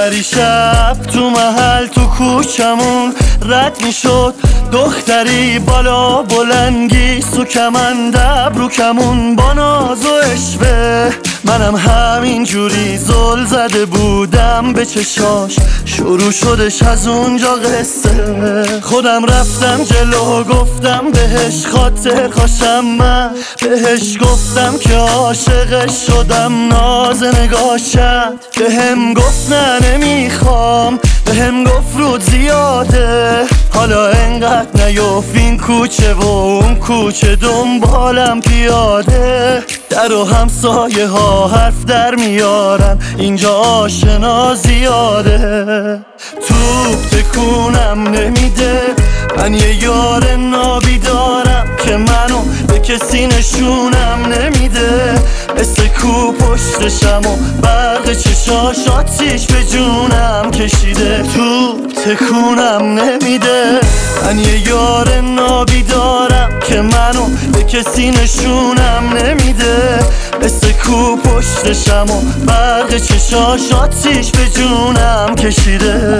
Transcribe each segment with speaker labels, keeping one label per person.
Speaker 1: پریشب تو محل تو کوچمون رد میشد دختری بالا بلنگی سو کمند ابرو کمون با ناز و عشوه. منم همین جوری زل زده بودم به چشاش، شروع شدش از اونجا قصه. خودم رفتم جلو گفتم بهش خاطر خوشم، من بهش گفتم که عاشقش شدم. ناز نگاه کرد بهم گفت نه نمیخوام، بهم گفت رود زیاده، حالا انقدر نیفت این کوچه و اون کوچه دنبالم پیاده. در و همسایه ها حرف در میارن اینجا آشنا زیاده. توپ تکونم نمیده، من یه یار نابی دارم که منو به کسی نشونم نمیده. مثل کو پشتشم و برق چشاش آتیش به جونم کشیده. توپ تکونم نمیده، من یه یار نابی دارم که منو به کسی نشونم نمیده. مثل کو پشتشم و برق چشاش آتیش به جونم کشیده.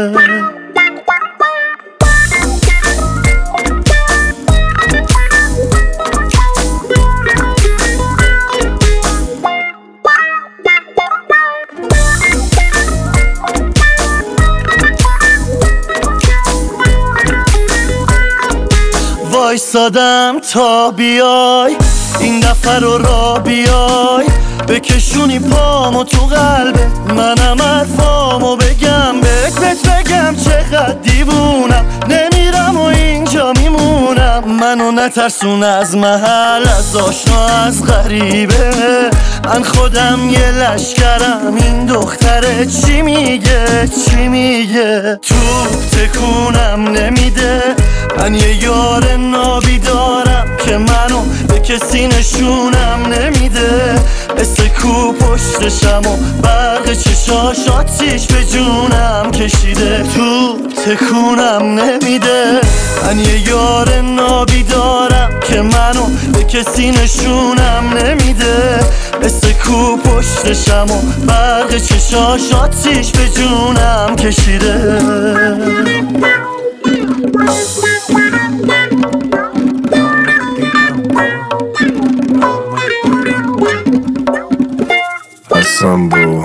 Speaker 1: وایسادم تا بیای این دفعه رو را بیای، بکشونی پامو تو قلبت، منم حرفامو بگم بهت بگم چقدر دیوونم. نمیرم و اینجا میمونم، منو نترسون از محل، از آشنا از غریبه. من خودم یه لشکرم، این دختره چی میگه چی میگه. توپ تکونم نمیده، من یه یار نابی دارم که منو به کسی نشونم نمیده. مثل کو پشتشم و برق چشاش آتیش به جونم کشیده. توپ تکونم نمیده، من یه یار نابی دارم که منو به کسی نشونم نمیده. مثل کو پشتشم و برق چشاش آتیش به جونم کشیده.
Speaker 2: Sambo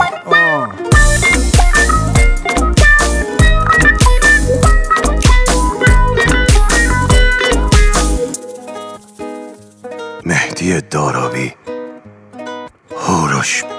Speaker 2: مهدی دارابی هوروش